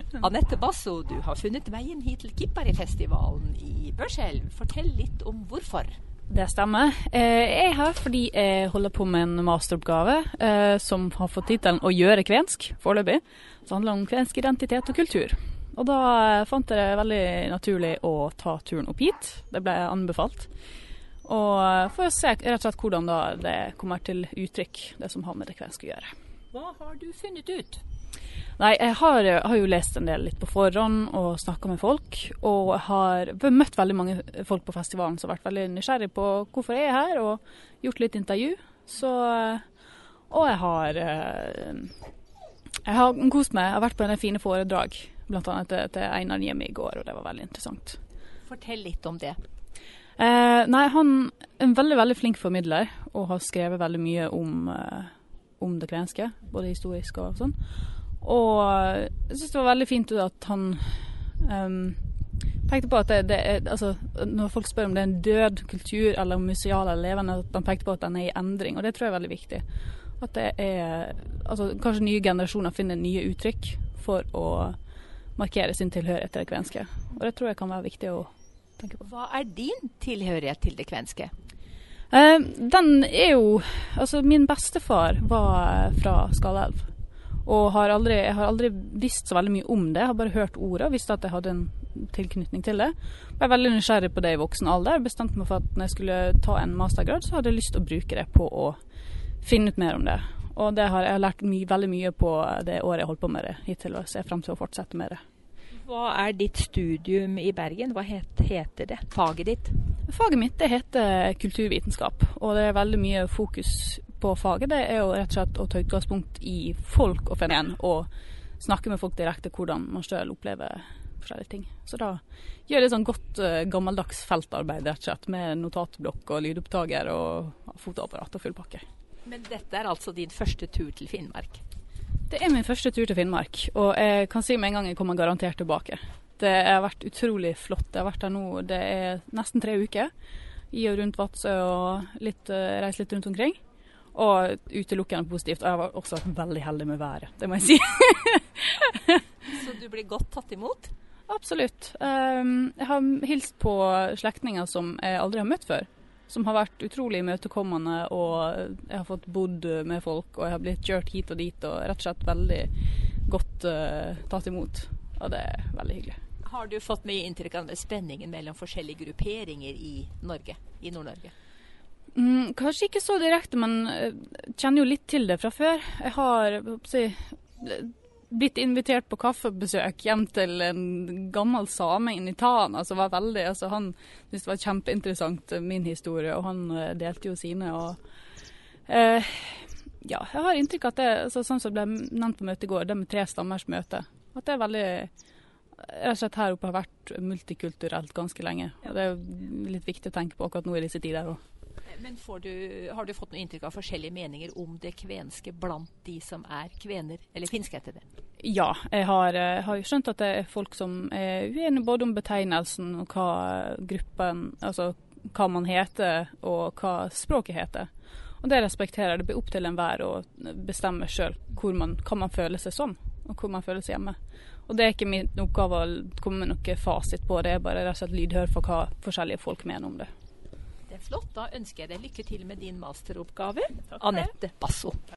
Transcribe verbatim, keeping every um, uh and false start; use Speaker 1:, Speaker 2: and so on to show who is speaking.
Speaker 1: Anette Basso, du har funnet veien hit til Kipari-festivalen i Børselv. Fortell litt om hvorfor.
Speaker 2: Det stemmer. Jeg er her fordi jeg holder på med en masteroppgave eh, som har fått titelen Å gjøre kvensk, foreløpig. Det handler om kvensk identitet og kultur. Og da fant jeg det veldig naturlig å ta turen opp hit. Det ble anbefalt. Og for å se rett og slett hvordan da det kommer til uttrykk, det som har med det kvenske å gjøre.
Speaker 1: Hva har du funnet ut?
Speaker 2: Nei, jeg har, har jo lest en del litt på forhånd og snakket med folk, og har møtt veldig mange folk på festivalen som har vært veldig nysgjerrig på hvorfor jeg er her, og gjort litt intervju. Så, og jeg har, jeg har kost meg, jeg har vært på en fine foredrag, blant annet til, til Einar hjemme i går, og det var veldig interessant.
Speaker 1: Fortell litt om det.
Speaker 2: Eh, nei, han er en veldig, veldig flink formidler, og har skrevet veldig mye om, om det kvenske, både historisk og sånn. Og jeg synes det var veldig fint at han um, pekte på at det, det er, altså, når folk spør om det er en død kultur eller museal eller levende, at han pekte på at den er i endring, og det tror jeg er veldig viktig. At det er, altså, kanskje nye generasjoner finner nye uttrykk for å markere sin tilhørighet til det kvenske. Og det tror jeg kan være viktig å tenke på.
Speaker 1: Hva er din tilhørighet til det kvenske?
Speaker 2: Uh, den er jo, altså min bestefar var fra Skalelv. Og har aldri, jeg har aldri visst så veldig mye om det. Jeg har bare hørt ordet og visste at jeg hadde en tilknytning til det. Jeg var veldig nysgjerrig på det i voksen alder. Jeg bestemte meg for at når jeg skulle ta en mastergrad, så hadde jeg lyst til å bruke det på å finne ut mer om det. Og det har jeg lært my, veldig mye på det året jeg holdt på med det hittil, og ser frem til å fortsette med det.
Speaker 1: Hva er ditt studium i Bergen? Hva het, heter det? Faget ditt?
Speaker 2: Faget mitt det heter kulturvitenskap, og det er veldig mye fokus på faget. Det er jo rett og slett å ta utgangspunkt i folk og fenomen, og snakke med folk direkte hvordan man selv opplever forskjellige ting. Så da gjør jeg litt sånn godt uh, gammeldags feltarbeid rett og slett, med notatblokk og lydopptaker og fotoapparat og full pakke.
Speaker 1: Men dette er altså din første tur til Finnmark?
Speaker 2: Det er min første tur til Finnmark, og jeg kan si med en gang jeg kommer garantert tilbake. Det har vært utrolig flott. Jeg har vært der nå, det er nesten tre uker, i og rundt Vadsø og litt, uh, reist litt rundt omkring. Og utelukkende positivt, og jeg var også veldig heldig med været, det må jeg si.
Speaker 1: Så du blir godt tatt imot?
Speaker 2: Absolutt. Um, jeg har hilst på slektninger som jeg aldri har møtt før, som har vært utrolig imøtekommende, og jeg har fått bodd med folk, og jeg har blitt kjørt hit og dit, og rett og slett veldig godt uh, tatt imot, og det er veldig hyggelig.
Speaker 1: Har du fått mye inntrykk av spenningen mellom forskjellige grupperinger i Norge, i Nord-Norge?
Speaker 2: Mm, kanskje ikke så direkte, men jeg kjenner jo litt til det fra før. Jeg har si, blitt invitert på kaffebesøk hjem til en gammel same i Tana, som var veldig, altså han syntes det var kjempeinteressant min historie, og han delte jo sine. Og, eh, ja, jeg har inntrykk at det, altså, sånn som det ble nevnt på møtet i går, det med tre stammers møte, at det er veldig, rett og slett her oppe har vært multikulturelt ganske lenge. Og det er jo litt viktig å tenke på akkurat nå i disse tider også.
Speaker 1: Men får du, har du fått noe inntrykk av forskjellige meninger om det kvenske blant de som er kvener, eller finske etter det?
Speaker 2: Ja, jeg har, jeg har jo skjønt at det er folk som er uenige både om betegnelsen og hva gruppen, altså hva man heter og hva språket heter. Og det respekterer det. Det blir opp til enhver å bestemme selv hvor man, hva man føler seg som, og hvor man føler seg hjemme. Og det er ikke min oppgave å komme med noe fasit på det, jeg er bare rett og slett lydhør for hva forskjellige folk mener om det.
Speaker 1: Det er flott. Da ønsker jeg deg lykke til med din masteroppgave, Anette Basso.